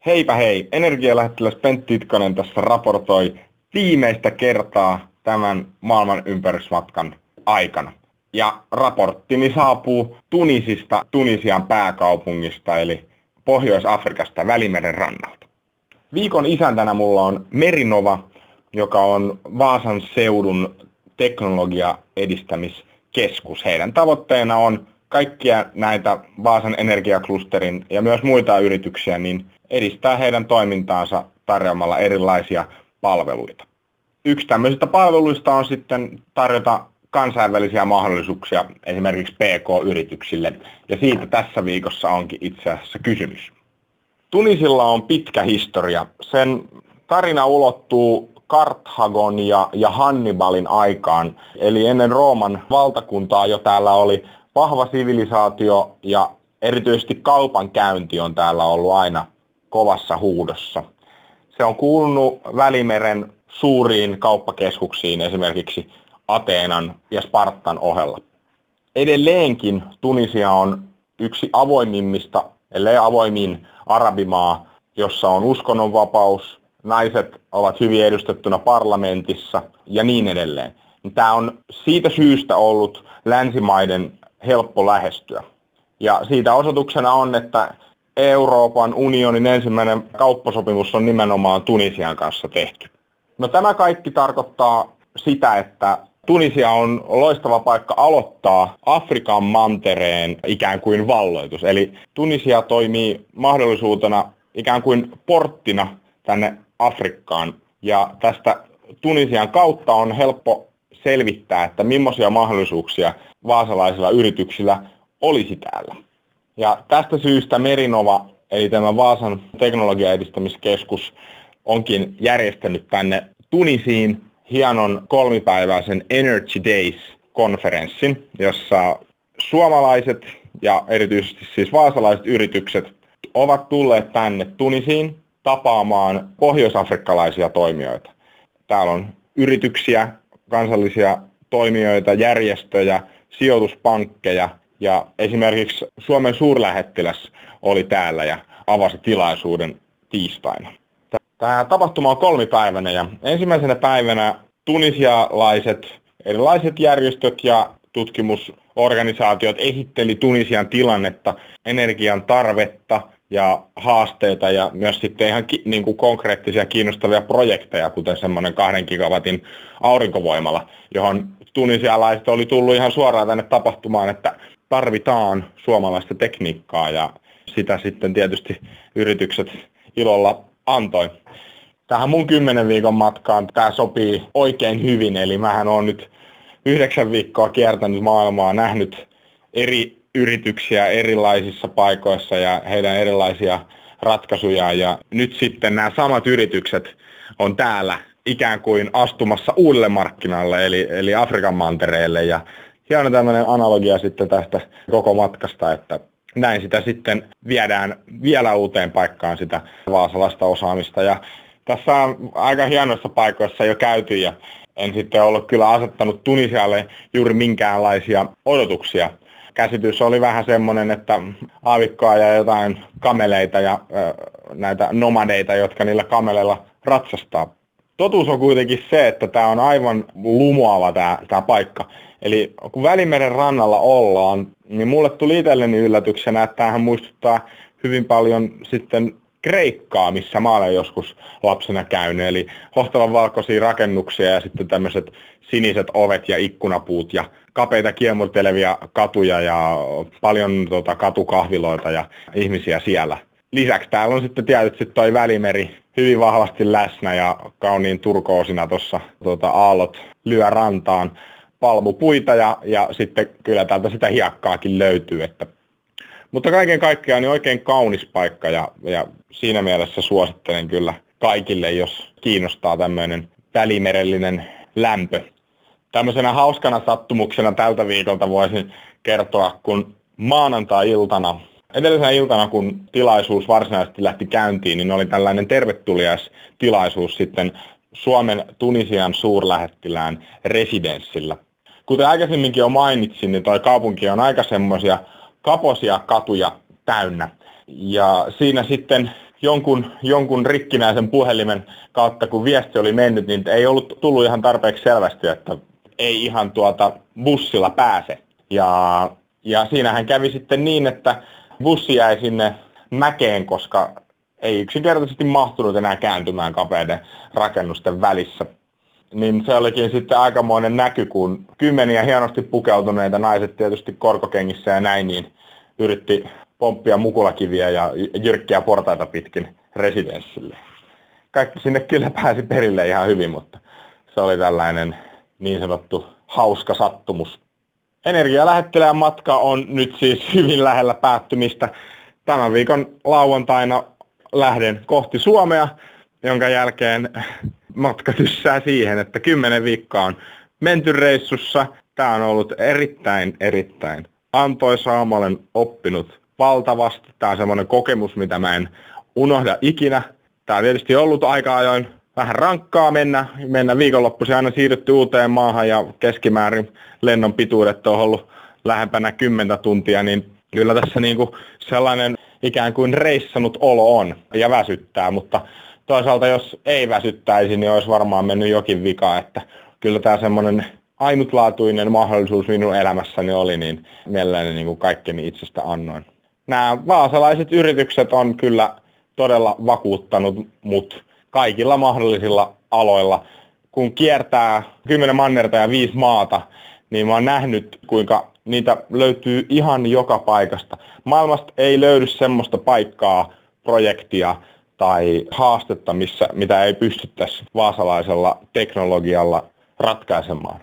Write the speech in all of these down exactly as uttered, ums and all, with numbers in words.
Heipä hei, energialähettiläs Pentti Titkanen tässä raportoi viimeistä kertaa tämän maailman ympärysmatkan aikana. Ja raporttini saapuu Tunisista, Tunisian pääkaupungista, eli Pohjois-Afrikasta Välimeren rannalta. Viikon isäntänä mulla on Merinova, joka on Vaasan seudun teknologia-edistämiskeskus. Heidän tavoitteena on kaikkia näitä Vaasan energiaklusterin ja myös muita yrityksiä niin edistää heidän toimintaansa tarjoamalla erilaisia palveluita. Yksi tämmöisistä palveluista on sitten tarjota kansainvälisiä mahdollisuuksia esimerkiksi P K-yrityksille, ja siitä tässä viikossa onkin itse asiassa kysymys. Tunisilla on pitkä historia. Sen tarina ulottuu Karthagon ja, ja Hannibalin aikaan, eli ennen Rooman valtakuntaa jo täällä oli vahva sivilisaatio ja erityisesti kaupankäynti on täällä ollut aina kovassa huudossa. Se on kuulunut Välimeren suuriin kauppakeskuksiin esimerkiksi Ateenan ja Spartan ohella. Edelleenkin Tunisia on yksi avoimimmista, ellei avoimin arabimaa, jossa on uskonnonvapaus, naiset ovat hyvin edustettuna parlamentissa ja niin edelleen. Tämä on siitä syystä ollut länsimaiden helppo lähestyä. Ja siitä osoituksena on, että Euroopan unionin ensimmäinen kauppasopimus on nimenomaan Tunisian kanssa tehty. No tämä kaikki tarkoittaa sitä, että Tunisia on loistava paikka aloittaa Afrikan mantereen ikään kuin valloitus. Eli Tunisia toimii mahdollisuutena ikään kuin porttina tänne Afrikkaan. Ja tästä Tunisian kautta on helppo selvittää, että millaisia mahdollisuuksia vaasalaisilla yrityksillä olisi täällä. Ja tästä syystä Merinova, eli tämä Vaasan teknologiaedistämiskeskus, onkin järjestänyt tänne Tunisiin hienon kolmipäiväisen Energy Days-konferenssin, jossa suomalaiset ja erityisesti siis vaasalaiset yritykset ovat tulleet tänne Tunisiin tapaamaan pohjoisafrikkalaisia toimijoita. Täällä on yrityksiä, kansallisia toimijoita, järjestöjä, sijoituspankkeja ja esimerkiksi Suomen suurlähettiläs oli täällä ja avasi tilaisuuden tiistaina. Tämä tapahtuma on kolmipäiväinen ja ensimmäisenä päivänä tunisialaiset erilaiset järjestöt ja tutkimusorganisaatiot esitteli Tunisian tilannetta, energian tarvetta ja haasteita ja myös sitten ihan ki- niin kuin konkreettisia kiinnostavia projekteja, kuten semmoinen kahden gigawatin aurinkovoimala, johon tunisialaiset oli tullut ihan suoraan tänne tapahtumaan, että tarvitaan suomalaista tekniikkaa ja sitä sitten tietysti yritykset ilolla antoi. Tähän mun kymmenen viikon matkaan tämä sopii oikein hyvin, eli mähän olen nyt yhdeksän viikkoa kiertänyt maailmaa, nähnyt eri yrityksiä erilaisissa paikoissa ja heidän erilaisia ratkaisuja ja nyt sitten nämä samat yritykset on täällä ikään kuin astumassa uudelle markkinalle eli, eli Afrikan mantereelle ja hieno tämmöinen analogia sitten tästä koko matkasta, että näin sitä sitten viedään vielä uuteen paikkaan sitä vaasalaista osaamista ja tässä on aika hienoissa paikoissa jo käyty ja en sitten ollut kyllä asettanut Tunisialle juuri minkäänlaisia odotuksia. Käsitys oli vähän semmoinen, että aavikkoa ja jotain kameleita ja ö, näitä nomadeita, jotka niillä kameleilla ratsastaa. Totuus on kuitenkin se, että tämä on aivan lumoava tämä, tämä paikka. Eli kun Välimeren rannalla ollaan, niin mulle tuli itselleni yllätyksenä, että tämähän muistuttaa hyvin paljon sitten Kreikkaa, missä mä olen joskus lapsena käynyt. Eli hohtavan valkoisia rakennuksia ja sitten tämmöiset siniset ovet ja ikkunapuut ja kapeita kiemurtelevia katuja ja paljon tota, katukahviloita ja ihmisiä siellä. Lisäksi täällä on sitten tietysti toi Välimeri hyvin vahvasti läsnä ja kauniin turkoosina tuossa tota, aallot lyö rantaan palmupuita ja, ja sitten kyllä täältä sitä hiekkaakin löytyy. Että. Mutta kaiken kaikkiaan niin oikein kaunis paikka ja, ja siinä mielessä suosittelen kyllä kaikille, jos kiinnostaa tämmöinen välimerellinen lämpö. Tämmöisenä hauskana sattumuksena tältä viikolta voisin kertoa, kun maanantai-iltana, edellisenä iltana kun tilaisuus varsinaisesti lähti käyntiin, niin oli tällainen tervetuliaistilaisuus sitten Suomen Tunisian suurlähettilään residenssillä. Kuten aikaisemminkin jo mainitsin, niin toi kaupunki on aika semmoisia kapoisia katuja täynnä. Ja siinä sitten jonkun, jonkun rikkinäisen puhelimen kautta, kun viesti oli mennyt, niin ei ollut tullut ihan tarpeeksi selvästi, että ei ihan tuota bussilla pääse. Ja, ja siinähän kävi sitten niin, että bussi jäi sinne mäkeen, koska ei yksinkertaisesti mahtunut enää kääntymään kapeiden rakennusten välissä. Niin se olikin sitten aikamoinen näky, kun kymmeniä hienosti pukeutuneita naiset tietysti korkokengissä ja näin, niin yritti pomppia mukulakiviä ja jyrkkiä portaita pitkin residenssille. Kaikki sinne kyllä pääsi perille ihan hyvin, mutta se oli tällainen niin sanottu hauska sattumus. Energialähettilään matka on nyt siis hyvin lähellä päättymistä. Tämän viikon lauantaina lähden kohti Suomea, jonka jälkeen matka tyssää siihen, että kymmenen viikkoa on menty reissussa. Tämä on ollut erittäin, erittäin antoisaa. Mä olen oppinut valtavasti. Tämä on semmoinen kokemus, mitä mä en unohda ikinä. Tämä on tietysti ollut aika ajoin vähän rankkaa mennä. Mennä viikonloppuisin aina siirrytty uuteen maahan ja keskimäärin lennon pituudet on ollut lähempänä kymmentä tuntia, niin kyllä tässä niinku sellainen ikään kuin reissannut olo on ja väsyttää, mutta toisaalta jos ei väsyttäisi, niin olisi varmaan mennyt jokin vika, että kyllä tämä semmoinen ainutlaatuinen mahdollisuus minun elämässäni oli, niin mielelläni niin kuin kaikkeni itsestä annoin. Nämä vaasalaiset yritykset on kyllä todella vakuuttanut mut kaikilla mahdollisilla aloilla. Kun kiertää kymmenen mannerta ja viisi maata, niin mä oon nähnyt, kuinka niitä löytyy ihan joka paikasta. Maailmasta ei löydy semmoista paikkaa, projektia tai haastetta, missä, mitä ei pystyttäisi vaasalaisella teknologialla ratkaisemaan.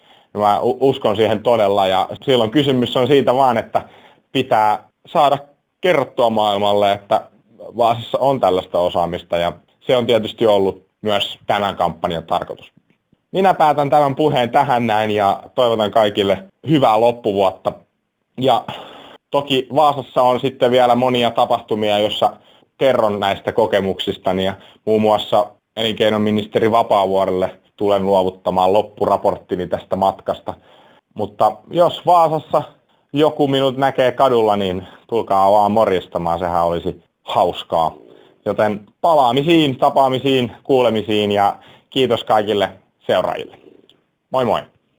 Mä uskon siihen todella, ja silloin kysymys on siitä vaan, että pitää saada kerrottua maailmalle, että Vaasassa on tällaista osaamista, ja se on tietysti ollut myös tämän kampanjan tarkoitus. Minä päätän tämän puheen tähän näin ja toivotan kaikille hyvää loppuvuotta. Ja toki Vaasassa on sitten vielä monia tapahtumia, joissa kerron näistä kokemuksistani ja muun muassa elinkeinoministeri Vapaavuorelle tulen luovuttamaan loppuraporttini tästä matkasta. Mutta jos Vaasassa joku minut näkee kadulla, niin tulkaa vaan morjestamaan, sehän olisi hauskaa. Joten palaamisiin, tapaamisiin, kuulemisiin ja kiitos kaikille seuraajille. Moi moi!